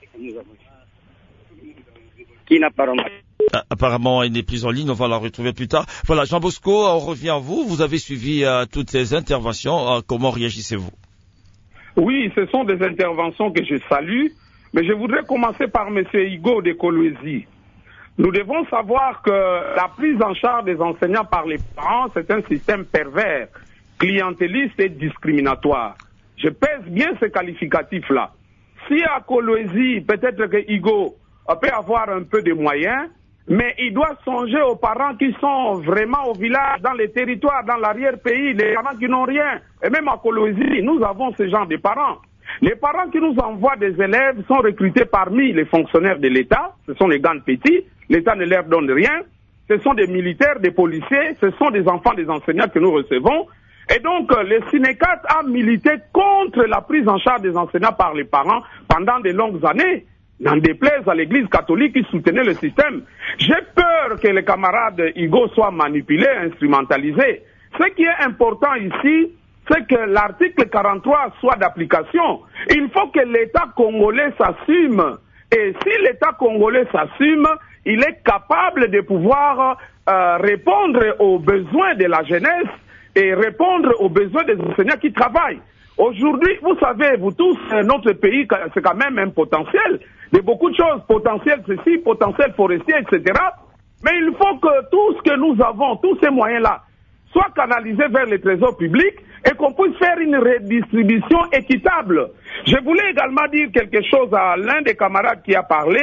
Qui n'a pas remarqué? Apparemment, elle n'est plus en ligne, on va la retrouver plus tard. Voilà, Jean Bosco, on revient à vous. Vous avez suivi toutes ces interventions. Comment réagissez-vous? Oui, ce sont des interventions que je salue, mais je voudrais commencer par M. Hugo de Kolwezi. Nous devons savoir que la prise en charge des enseignants par les parents, c'est un système pervers, clientéliste et discriminatoire. Je pèse bien ce qualificatif-là. Si à Kolwezi, peut-être que Hugo peut avoir un peu de moyens, mais il doit songer aux parents qui sont vraiment au village, dans les territoires, dans l'arrière-pays, les parents qui n'ont rien. Et même à Kolwezi, nous avons ce genre de parents. Les parents qui nous envoient des élèves sont recrutés parmi les fonctionnaires de l'État. Ce sont les gants petits. L'État ne leur donne rien. Ce sont des militaires, des policiers. Ce sont des enfants des enseignants que nous recevons. Et donc, le Sinécat a milité contre la prise en charge des enseignants par les parents pendant de longues années. N'en déplaise à l'Église catholique qui soutenait le système. J'ai peur que les camarades Hugo soient manipulés, instrumentalisés. Ce qui est important ici, c'est que l'article 43 soit d'application. Il faut que l'État congolais s'assume. Et si l'État congolais s'assume, il est capable de pouvoir répondre aux besoins de la jeunesse et répondre aux besoins des enseignants qui travaillent. Aujourd'hui, vous savez, vous tous, notre pays, c'est quand même un potentiel de beaucoup de choses, potentiel ceci, potentiel forestier, etc. Mais il faut que tout ce que nous avons, tous ces moyens-là, soient canalisés vers le trésor public et qu'on puisse faire une redistribution équitable. Je voulais également dire quelque chose à l'un des camarades qui a parlé.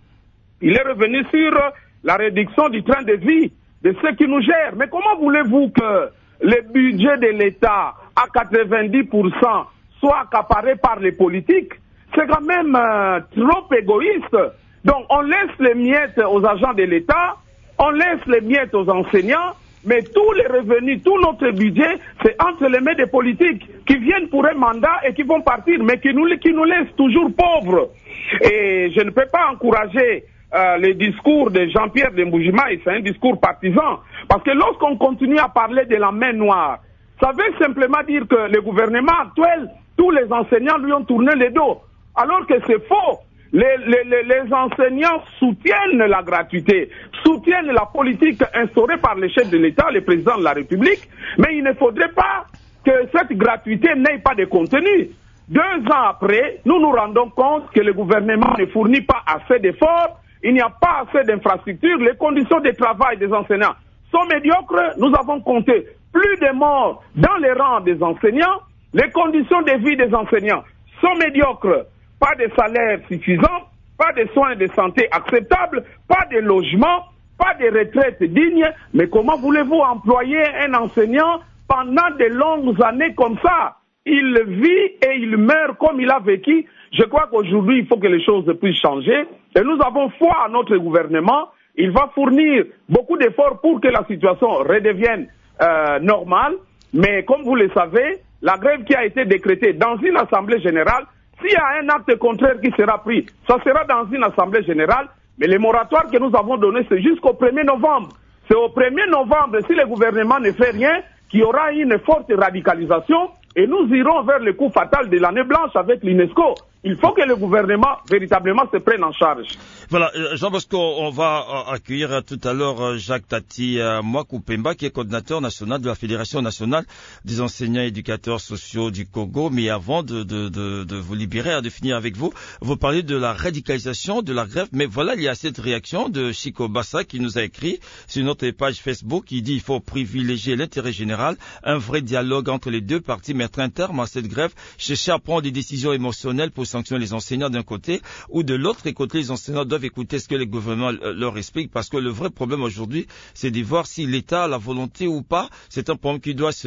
Il est revenu sur la réduction du train de vie de ceux qui nous gèrent. Mais comment voulez-vous que le budget de l'État à 90% soit accaparé par les politiques? C'est quand même trop égoïste. Donc on laisse les miettes aux agents de l'État, on laisse les miettes aux enseignants, mais tous les revenus, tout notre budget, c'est entre les mains des politiques qui viennent pour un mandat et qui vont partir, mais qui nous laissent toujours pauvres. Et je ne peux pas encourager le discours de Jean-Pierre Demboujimaï, c'est un discours partisan. Parce que lorsqu'on continue à parler de la main noire, ça veut simplement dire que le gouvernement actuel, tous les enseignants lui ont tourné le dos. Alors que c'est faux. Les enseignants soutiennent la gratuité, soutiennent la politique instaurée par le chef de l'État, le président de la République, mais il ne faudrait pas que cette gratuité n'ait pas de contenu. 2 ans après, nous nous rendons compte que le gouvernement ne fournit pas assez d'efforts, il n'y a pas assez d'infrastructures, les conditions de travail des enseignants sont médiocres, nous avons compté plus de morts dans les rangs des enseignants, les conditions de vie des enseignants sont médiocres. Pas de salaire suffisant, pas de soins de santé acceptables, pas de logement, pas de retraite digne. Mais comment voulez-vous employer un enseignant pendant de longues années comme ça? Il vit et il meurt comme il a vécu. Je crois qu'aujourd'hui, il faut que les choses puissent changer. Et nous avons foi à notre gouvernement. Il va fournir beaucoup d'efforts pour que la situation redevienne normale. Mais comme vous le savez, la grève qui a été décrétée dans une assemblée générale, s'il y a un acte contraire qui sera pris, ça sera dans une assemblée générale, mais le moratoire que nous avons donné, c'est jusqu'au 1er novembre. C'est au 1er novembre, si le gouvernement ne fait rien, qu'il y aura une forte radicalisation et nous irons vers le coup fatal de l'année blanche avec l'UNESCO. Il faut que le gouvernement véritablement se prenne en charge. Voilà, Jean Bosco, on va accueillir tout à l'heure Jacques Tati Mwakoupemba, qui est coordinateur national de la Fédération nationale des enseignants et éducateurs sociaux du Congo. Mais avant de vous libérer, de finir avec vous, vous parlez de la radicalisation de la grève. Mais voilà, il y a cette réaction de Chico Bassa qui nous a écrit sur notre page Facebook. Il dit il faut privilégier l'intérêt général, un vrai dialogue entre les deux parties, mettre un terme à cette grève, chercher à prendre des décisions émotionnelles pour sanctionner les enseignants d'un côté ou de l'autre côté. Les enseignants doivent écouter ce que le gouvernement leur explique, parce que le vrai problème aujourd'hui, c'est de voir si l'État a la volonté ou pas. C'est un problème qui doit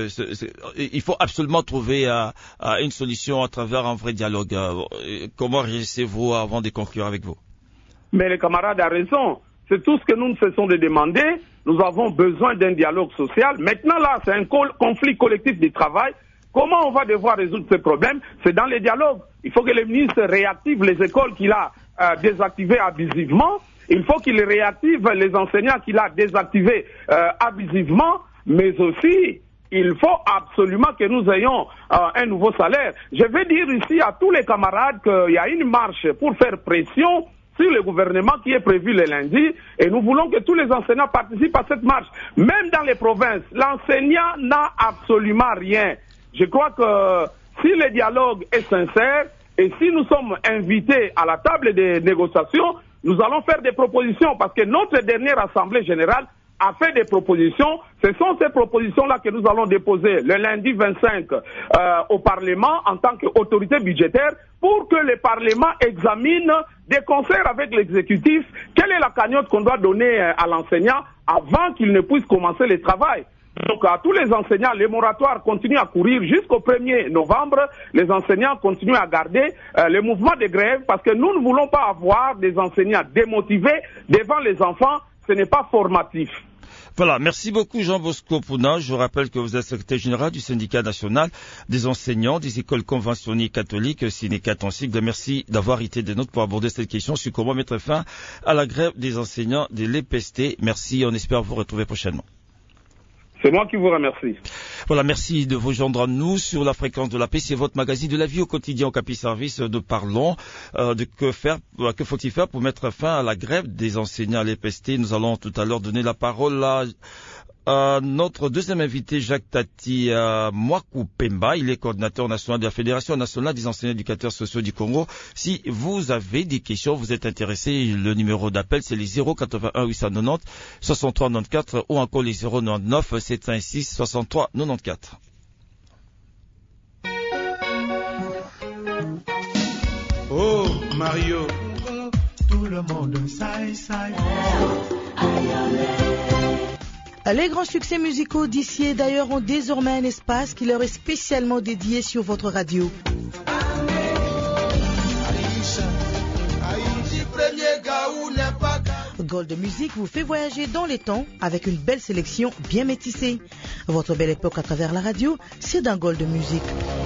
il faut absolument trouver une solution à travers un vrai dialogue. Comment réagissez-vous avant de conclure avec vous? Mais le camarade a raison. C'est tout ce que nous ne cessons de demander. Nous avons besoin d'un dialogue social. Maintenant, là, c'est un conflit collectif du travail. Comment on va devoir résoudre ce problème? C'est dans les dialogues. Il faut que le ministre réactive les écoles qu'il a désactivées abusivement. Il faut qu'il réactive les enseignants qu'il a désactivés abusivement. Mais aussi, il faut absolument que nous ayons un nouveau salaire. Je vais dire ici à tous les camarades qu'il y a une marche pour faire pression sur le gouvernement qui est prévu le lundi, et nous voulons que tous les enseignants participent à cette marche. Même dans les provinces, l'enseignant n'a absolument rien. Je crois que si le dialogue est sincère et si nous sommes invités à la table des négociations, nous allons faire des propositions, parce que notre dernière assemblée générale a fait des propositions. Ce sont ces propositions-là que nous allons déposer le lundi 25 au Parlement en tant qu'autorité budgétaire, pour que le Parlement examine des concerts avec l'exécutif quelle est la cagnotte qu'on doit donner à l'enseignant avant qu'il ne puisse commencer le travail. Donc à tous les enseignants, les moratoires continuent à courir jusqu'au 1er novembre. Les enseignants continuent à garder le mouvement de grève, parce que nous ne voulons pas avoir des enseignants démotivés devant les enfants. Ce n'est pas formatif. Voilà, merci beaucoup Jean Bosco Pouna. Je rappelle que vous êtes secrétaire général du syndicat national des enseignants des écoles conventionnées catholiques, Synécat en sigle. Merci d'avoir été des nôtres pour aborder cette question sur comment mettre fin à la grève des enseignants de l'EPST. Merci, on espère vous retrouver prochainement. C'est moi qui vous remercie. Voilà, merci de vous joindre à nous sur la fréquence de la paix. C'est votre magazine de la vie au quotidien au Capi Service. De parlons de que faut-il faire pour mettre fin à la grève des enseignants à l'EPST. Nous allons tout à l'heure donner la parole à notre deuxième invité, Jacques Tati Mwaku Pemba, il est coordinateur national de la Fédération nationale des enseignants éducateurs sociaux du Congo. Si vous avez des questions, vous êtes intéressé, le numéro d'appel, c'est les 081 890 63 94 ou encore les 099 706 63 94. Oh, Mario. Tout le monde Les grands succès musicaux d'ici et d'ailleurs ont désormais un espace qui leur est spécialement dédié sur votre radio. Gold Music vous fait voyager dans les temps avec une belle sélection bien métissée. Votre belle époque à travers la radio, c'est dans Gold Music.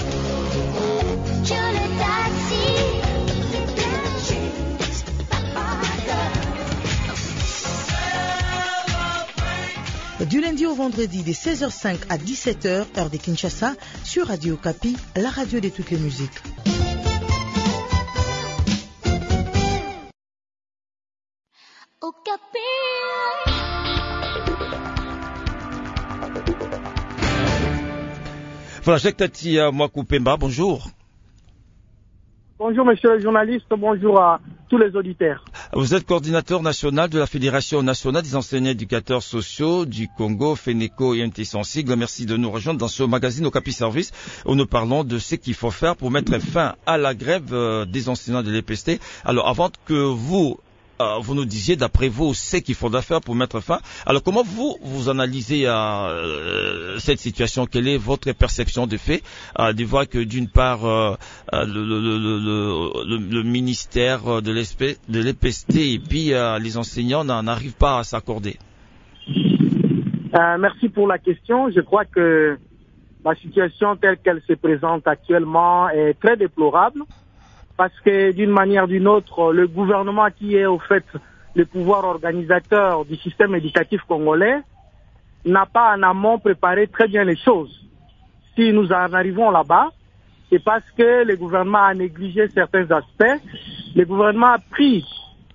Du lundi au vendredi, de 16h05 à 17h, heure de Kinshasa, sur Radio Okapi, la radio de toutes les musiques. Voilà, Jacques Tati Mwaku Pemba, bonjour. Bonjour monsieur le journaliste, bonjour à tous les auditeurs. Vous êtes coordinateur national de la Fédération nationale des enseignants éducateurs sociaux du Congo, FENECO et MT sans sigle. Merci de nous rejoindre dans ce magazine Okapi Service où nous parlons de ce qu'il faut faire pour mettre fin à la grève des enseignants de l'EPST. Alors avant que vous nous disiez d'après vous ce qu'il faudra faire pour mettre fin. Alors comment vous analysez cette situation? Quelle est votre perception des faits? De voir que d'une part le ministère de l'EPST et puis les enseignants n'arrivent pas à s'accorder. Merci pour la question. Je crois que la situation telle qu'elle se présente actuellement est très déplorable. Parce que d'une manière ou d'une autre, le gouvernement qui est au fait le pouvoir organisateur du système éducatif congolais n'a pas en amont préparé très bien les choses. Si nous en arrivons là-bas, c'est parce que le gouvernement a négligé certains aspects. Le gouvernement a pris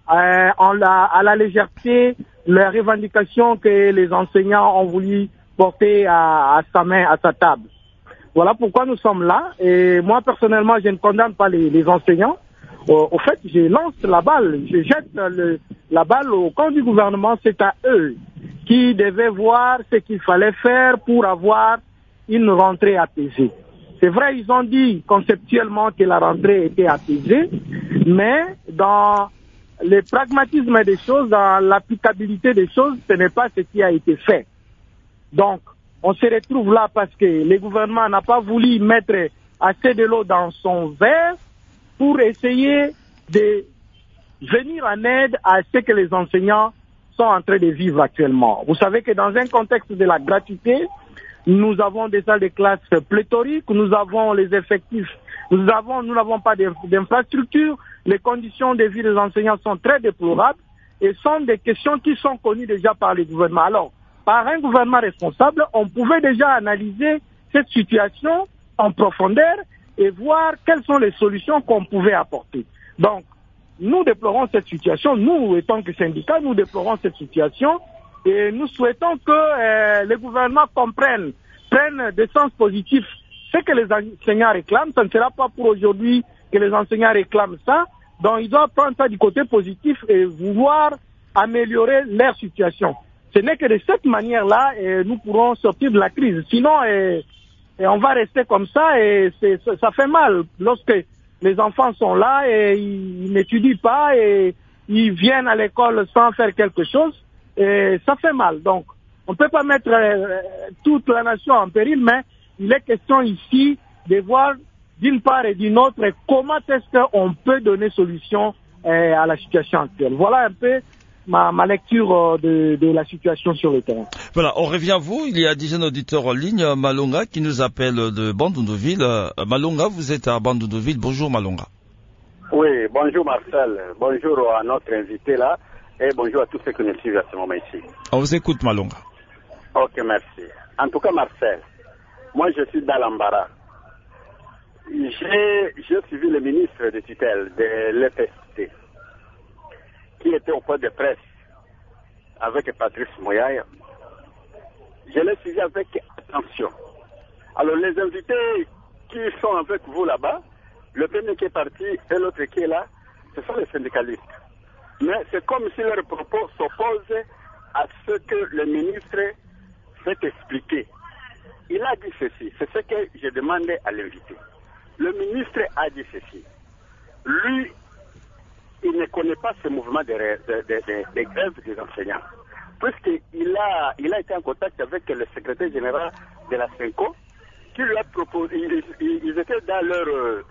à la légèreté les revendications que les enseignants ont voulu porter à sa main, à sa table. Voilà pourquoi nous sommes là. Et moi, personnellement, je ne condamne pas les enseignants. Au fait, je lance la balle, je jette la balle au camp du gouvernement. C'est à eux qui devaient voir ce qu'il fallait faire pour avoir une rentrée apaisée. C'est vrai, ils ont dit conceptuellement que la rentrée était apaisée, mais dans le pragmatisme des choses, dans l'applicabilité des choses, ce n'est pas ce qui a été fait. Donc, on se retrouve là parce que le gouvernement n'a pas voulu mettre assez de l'eau dans son verre pour essayer de venir en aide à ce que les enseignants sont en train de vivre actuellement. Vous savez que dans un contexte de la gratuité, nous avons des salles de classe pléthoriques, nous avons les effectifs, nous n'avons pas d'infrastructures, les conditions de vie des enseignants sont très déplorables et sont des questions qui sont connues déjà par le gouvernement. Alors, par un gouvernement responsable, on pouvait déjà analyser cette situation en profondeur et voir quelles sont les solutions qu'on pouvait apporter. Donc, nous déplorons cette situation, nous, étant que syndicats, nous déplorons cette situation et nous souhaitons que le gouvernement prenne des sens positifs ce que les enseignants réclament. Ça ne sera pas pour aujourd'hui que les enseignants réclament ça. Donc, ils doivent prendre ça du côté positif et vouloir améliorer leur situation. Ce n'est que de cette manière-là nous pourrons sortir de la crise. Sinon, on va rester comme ça et ça fait mal. Lorsque les enfants sont là et ils n'étudient pas et ils viennent à l'école sans faire quelque chose, et ça fait mal. Donc, on ne peut pas mettre toute la nation en péril, mais il est question ici de voir d'une part et d'une autre comment est-ce qu'on peut donner solution à la situation actuelle. Voilà un peu ma lecture de la situation sur le terrain. Voilà, on revient à vous. Il y a déjà un auditeur en ligne, Malonga, qui nous appelle de Bandundu-Ville. Malonga, vous êtes à Bandundu-Ville. Bonjour Malonga. Oui, bonjour Marcel. Bonjour à notre invité là. Et bonjour à tous ceux qui nous suivent à ce moment ici. On vous écoute Malonga. Ok, merci. En tout cas Marcel, moi je suis dans l'embarras. J'ai suivi le ministre de tutelle de l'EPST qui était au point de presse avec Patrice Moyaï. je l'ai suivi avec attention. Alors les invités qui sont avec vous là-bas, le premier qui est parti et l'autre qui est là, ce sont les syndicalistes. Mais c'est comme si leurs propos s'opposent à ce que le ministre s'est expliqué. Il a dit ceci, c'est ce que j'ai demandé à l'invité. Le ministre a dit ceci. Lui, il ne connaît pas ce mouvement de grève des enseignants. Puisqu'il a été en contact avec le secrétaire général de la SENCO, qui lui a proposé, ils étaient dans leur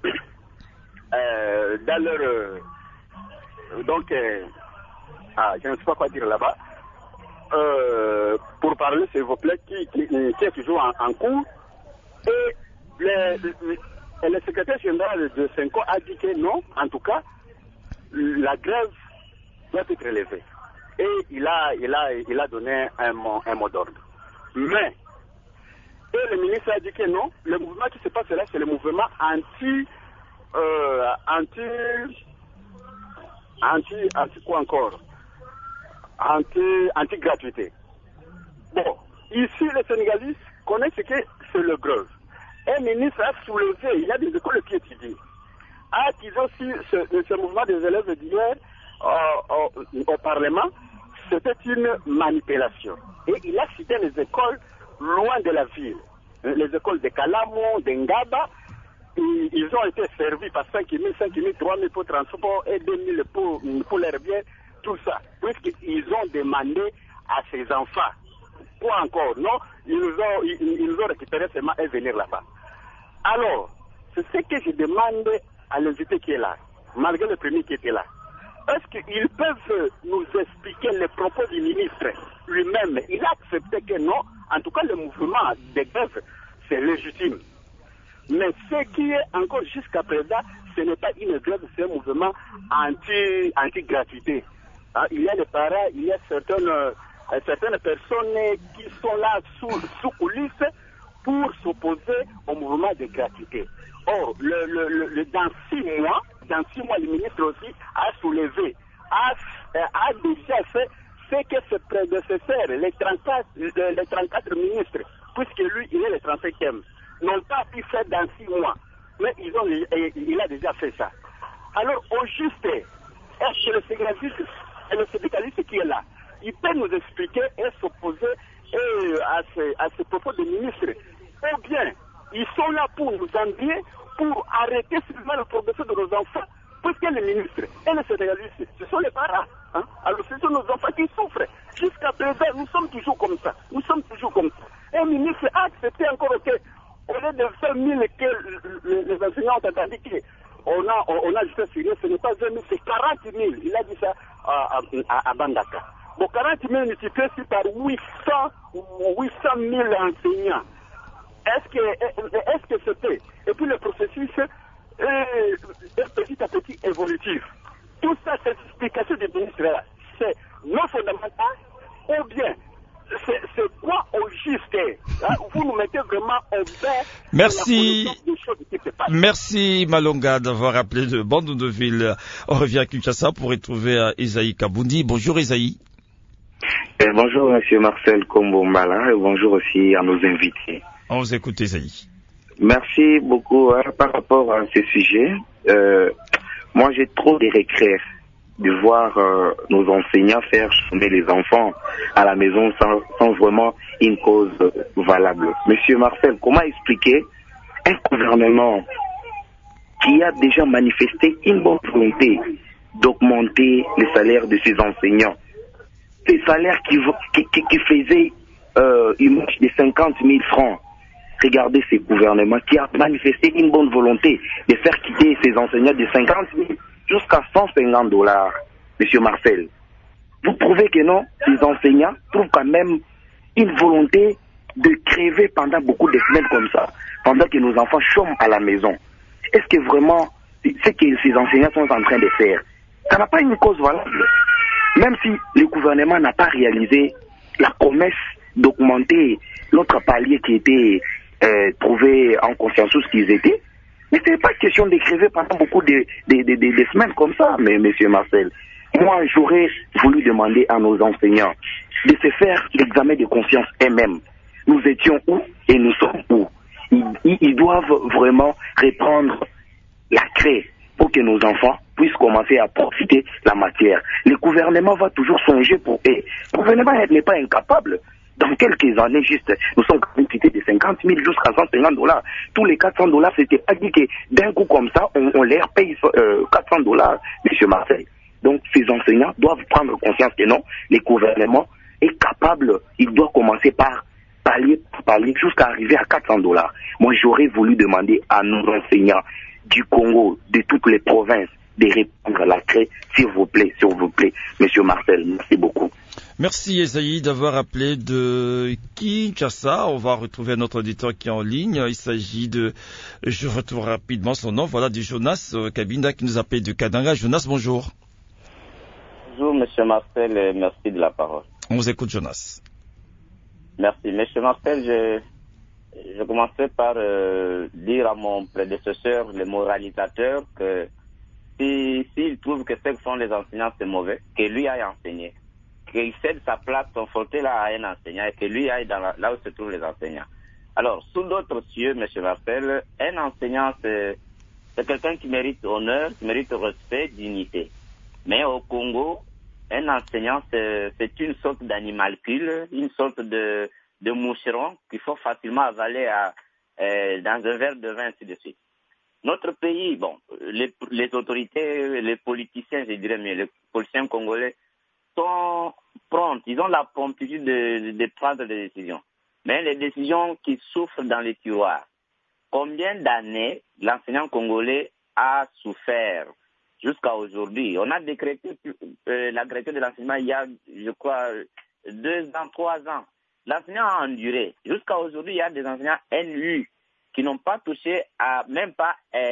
donc, je ne sais pas quoi dire là-bas, pour parler, s'il vous plaît, qui est toujours en cours. Et le secrétaire général de SENCO a dit que non, en tout cas, la grève doit être relevée. Et il a donné un mot d'ordre. Mais, et le ministre a dit que non, le mouvement qui se passe là, c'est le mouvement anti quoi encore? Anti-gratuité. Bon, ici, les Sénégalistes connaissent ce que c'est le grève. Un ministre a soulevé, il y a des écoles qui étudient, a accusé aussi ce mouvement des élèves d'hier au Parlement, c'était une manipulation. Et il a cité les écoles loin de la ville, les écoles de Kalamo, de Ngaba. Ils ont été servis par 5 000, 5 000, 3 000 pour transport et 2 000 pour leur bien, tout ça. Puisqu'ils ont demandé à ces enfants, quoi encore, non? Ils ont récupéré seulement et venir là-bas. Alors, c'est ce que je demande à l'invité qui est là, malgré le premier qui était là. Est-ce qu'ils peuvent nous expliquer les propos du ministre lui-même? Il a accepté que non, en tout cas le mouvement de grève, c'est légitime. Mais ce qui est encore jusqu'à présent, ce n'est pas une grève, c'est un mouvement anti-gratuité. Il y a les parents, il y a certaines personnes qui sont là sous coulisses pour s'opposer au mouvement de gratuité. Or, dans 6 mois, le ministre aussi a soulevé, a déjà fait ce que ses prédécesseurs, les 34 ministres, puisque lui, il est le 35e, n'ont pas pu faire dans 6 mois. Mais il a déjà fait ça. Alors, au juste, est-ce que le syndicaliste qui est là, il peut nous expliquer et s'opposer à ce propos du ministre? Ou bien, ils sont là pour nous envier, pour arrêter seulement la progression de nos enfants, puisque les ministres et les syndicalistes, ce sont les parents. Hein? Alors, ce sont nos enfants qui souffrent. Jusqu'à présent, nous sommes toujours comme ça. Et le ministre a accepté encore que, au lieu de 20 000 que les enseignants ont entendu qu'on a juste signé, ce n'est pas 20 000, c'est 40 000. Il a dit ça à Bandaka. Bon, 40 000 multipliés par 800 000 enseignants. Est-ce que c'était? Et puis le processus est petit à petit évolutif. Tout ça, cette explication du ministre-là, c'est non fondamental ou bien c'est quoi au juste? Vous nous mettez vraiment au vert. Merci. Merci Malonga d'avoir appelé de Bandundu-Ville. On revient à Kinshasa pour retrouver Isaïe Kabundi. Bonjour Isaïe. Bonjour Monsieur Marcel Kombo-Mbala et bonjour aussi à nos invités. On vous écoute Isaïe. Merci beaucoup. Par rapport à ce sujet, moi j'ai trop de regrets de voir nos enseignants faire chômer les enfants à la maison sans vraiment une cause valable. Monsieur Marcel, comment expliquer un gouvernement qui a déjà manifesté une bonne volonté d'augmenter les salaires de ses enseignants, des salaires qui faisaient une marche de 50 000 francs. Regardez ce gouvernement qui a manifesté une bonne volonté de faire quitter ses enseignants de 50 000 jusqu'à $150. Monsieur Marcel, vous prouvez que non, les enseignants trouvent quand même une volonté de crever pendant beaucoup de semaines comme ça, pendant que nos enfants chôment à la maison. Est-ce que vraiment, ce que ces enseignants sont en train de faire, ça n'a pas une cause valable? Même si le gouvernement n'a pas réalisé la promesse d'augmenter l'autre palier qui était trouvé en consensus qu'ils étaient, mais ce n'est pas question de crever pendant beaucoup de semaines comme ça, mais Monsieur Marcel. Moi, j'aurais voulu demander à nos enseignants de se faire l'examen de conscience eux-mêmes. nous étions où et nous sommes où. Ils doivent vraiment reprendre la craie pour que nos enfants puissent commencer à profiter de la matière. Le gouvernement va toujours songer pour eux. Le gouvernement n'est pas incapable. Dans quelques années, juste, nous sommes quand même quittés de 50 000 jusqu'à 150 $. Tous les 400 $, c'était pas dit que d'un coup comme ça, on leur paye 400 $, M. Marseille. Donc, ces enseignants doivent prendre conscience que non, le gouvernement est capable, il doit commencer par parler jusqu'à arriver à 400 $. Moi, j'aurais voulu demander à nos enseignants du Congo, de toutes les provinces, de répondre à la craie, s'il vous plaît, M. Marcel. Merci beaucoup. Merci Esaïe d'avoir appelé de Kinshasa. On va retrouver un autre auditeur qui est en ligne. Il s'agit de, je retrouve rapidement son nom, voilà, de Jonas Kabinda qui nous appelle de Kadanga. Jonas, bonjour. Bonjour Monsieur Marcel et merci de la parole. On vous écoute Jonas. Merci. Monsieur Marcel, je commençais par dire à mon prédécesseur, le moralisateur, que s'il trouve que ce que font les enseignants c'est mauvais, que lui aille enseigner. Qu'il cède sa place, son fauteuil là à un enseignant et que lui aille là où se trouvent les enseignants. Alors, sous d'autres cieux, M. Marcel, un enseignant c'est quelqu'un qui mérite honneur, qui mérite respect, dignité. Mais au Congo, un enseignant c'est une sorte d'animalcule, une sorte de moucheron qu'il faut facilement avaler dans un verre de vin, ainsi de suite. Notre pays, bon, les autorités, les politiciens, je dirais mieux, les politiciens congolais sont prompts, ils ont la promptitude de prendre des décisions. Mais les décisions qui souffrent dans les tiroirs. Combien d'années l'enseignant congolais a souffert jusqu'à aujourd'hui? On a décrété la gratuité de l'enseignement il y a, je crois, 2 ans, 3 ans. L'enseignant a enduré. Jusqu'à aujourd'hui, il y a des enseignants NU qui n'ont pas touché à même pas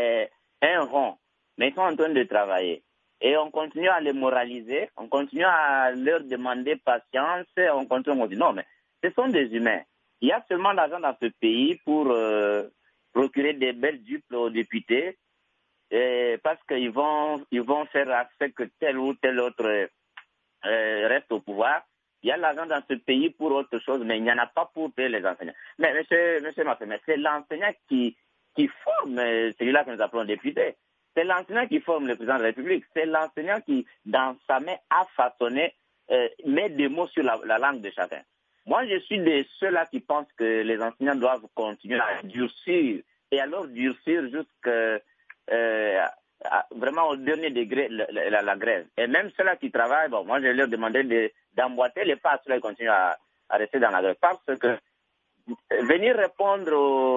un rond, mais ils sont en train de travailler. Et on continue à les moraliser, on continue à leur demander patience, on continue à dire non, mais ce sont des humains. Il y a seulement l'argent dans ce pays pour procurer des belles dupes aux députés, parce qu'ils vont faire à ce que tel ou tel autre reste au pouvoir. Il y a l'argent dans ce pays pour autre chose, mais il n'y en a pas pour payer les enseignants. Mais monsieur Martin, c'est l'enseignant qui forme celui-là que nous appelons député. C'est l'enseignant qui forme le président de la République. C'est l'enseignant qui, dans sa main, a façonné, met des mots sur la langue de chacun. Moi, je suis de ceux-là qui pensent que les enseignants doivent continuer à durcir, et alors durcir jusqu'à vraiment au dernier degré la grève. Et même ceux-là qui travaillent, bon, moi je leur demandais d'emboîter les pas à ceux-là qui continuent à rester dans la grève. Parce que venir répondre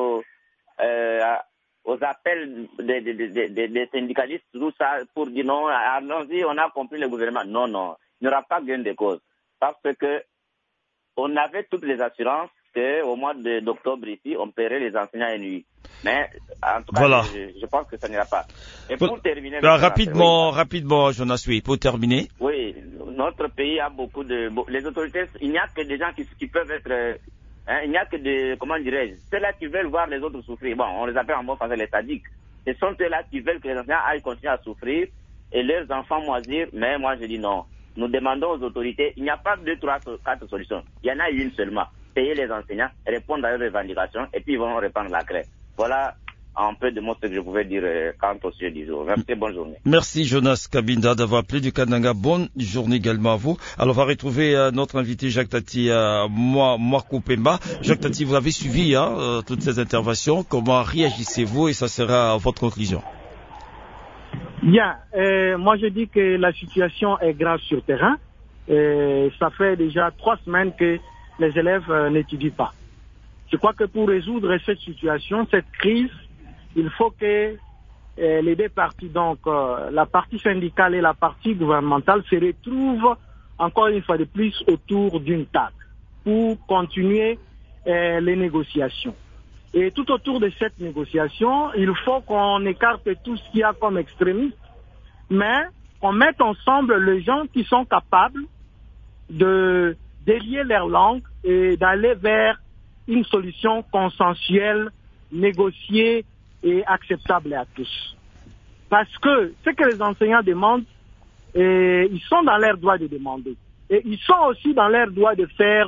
aux appels des syndicalistes, tout ça, pour dire non, allons-y, on a compris le gouvernement. Non, il n'y aura pas gain de cause. Parce que on avait toutes les assurances qu'au mois d'octobre ici, on paierait les enseignants NUI. Mais en tout cas, voilà. Je pense que ça n'ira pas. Et pour terminer... Rapidement, Jonas, oui, pour terminer. Oui, notre pays a beaucoup de... Les autorités, il n'y a que des gens qui peuvent être... il n'y a que des... Comment dirais-je? Ceux-là qui veulent voir les autres souffrir. Bon, on les appelle en bon français les sadiques. Ce sont ceux-là qui veulent que les enseignants aillent continuer à souffrir et leurs enfants moisir. Mais moi, je dis non. Nous demandons aux autorités, il n'y a pas 2, 3, 4 solutions. Il y en a une seulement. Payer les enseignants, répondre à leurs revendications et puis ils vont reprendre la crête. Voilà un peu de mots ce que je pouvais dire quant au sujet du jour. Merci, bonne journée. Merci Jonas Kabinda d'avoir appelé du Kananga. Bonne journée également à vous. Alors on va retrouver notre invité Jacques Tati, Mouakou Pemba. Jacques Tati, vous avez suivi toutes ces interventions. Comment réagissez-vous et ça sera votre conclusion? Bien, moi je dis que la situation est grave sur terrain. Ça fait déjà 3 semaines que les élèves n'étudient pas. Je crois que pour résoudre cette situation, cette crise, il faut que les deux parties, donc la partie syndicale et la partie gouvernementale, se retrouvent encore une fois de plus autour d'une table pour continuer les négociations. Et tout autour de cette négociation, il faut qu'on écarte tout ce qu'il y a comme extrémistes, mais qu'on mette ensemble les gens qui sont capables de délier leur langue et d'aller vers une solution consensuelle, négociée et acceptable à tous. Parce que ce que les enseignants demandent, ils sont dans leur droit de demander. Et ils sont aussi dans leur droit de faire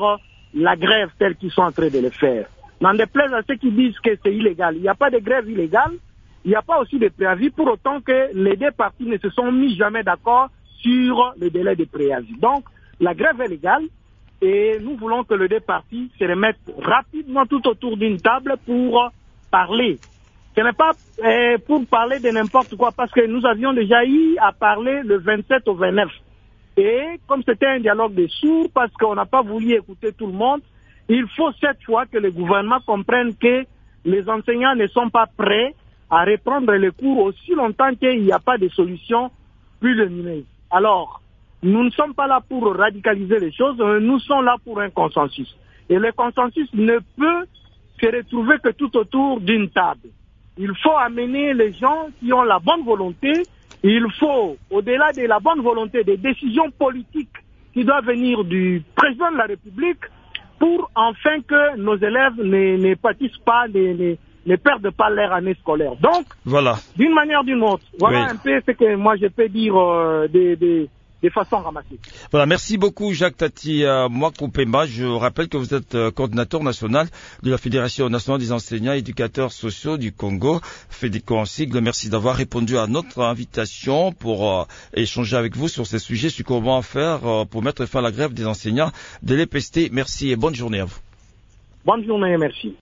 la grève telle qu'ils sont en train de le faire. N'en déplaise à ceux qui disent que c'est illégal. Il n'y a pas de grève illégale, il n'y a pas aussi de préavis, pour autant que les deux parties ne se sont mis jamais d'accord sur le délai de préavis. Donc, la grève est légale et nous voulons que les deux parties se remettent rapidement tout autour d'une table pour parler. Ce n'est pas pour parler de n'importe quoi, parce que nous avions déjà eu à parler le 27 au 29. Et comme c'était un dialogue de sourds, parce qu'on n'a pas voulu écouter tout le monde, il faut cette fois que le gouvernement comprenne que les enseignants ne sont pas prêts à reprendre les cours aussi longtemps qu'il n'y a pas de solution plus lumineuse. Alors, nous ne sommes pas là pour radicaliser les choses, nous sommes là pour un consensus. Et le consensus ne peut se retrouver que tout autour d'une table. Il faut amener les gens qui ont la bonne volonté. Il faut, au-delà de la bonne volonté, des décisions politiques qui doivent venir du président de la République pour enfin que nos élèves ne pâtissent pas, ne perdent pas leur année scolaire. Donc, voilà. D'une manière ou d'une autre, voilà un peu ce que moi je peux dire de façon ramassée. Voilà, merci beaucoup Jacques Tati Mwakoupemba. Je rappelle que vous êtes coordinateur national de la Fédération nationale des enseignants et éducateurs sociaux du Congo, FEDECO en sigle. Merci d'avoir répondu à notre invitation pour échanger avec vous sur ces sujets, sur comment faire pour mettre fin à la grève des enseignants de l'EPST. Merci et bonne journée à vous. Bonne journée, merci.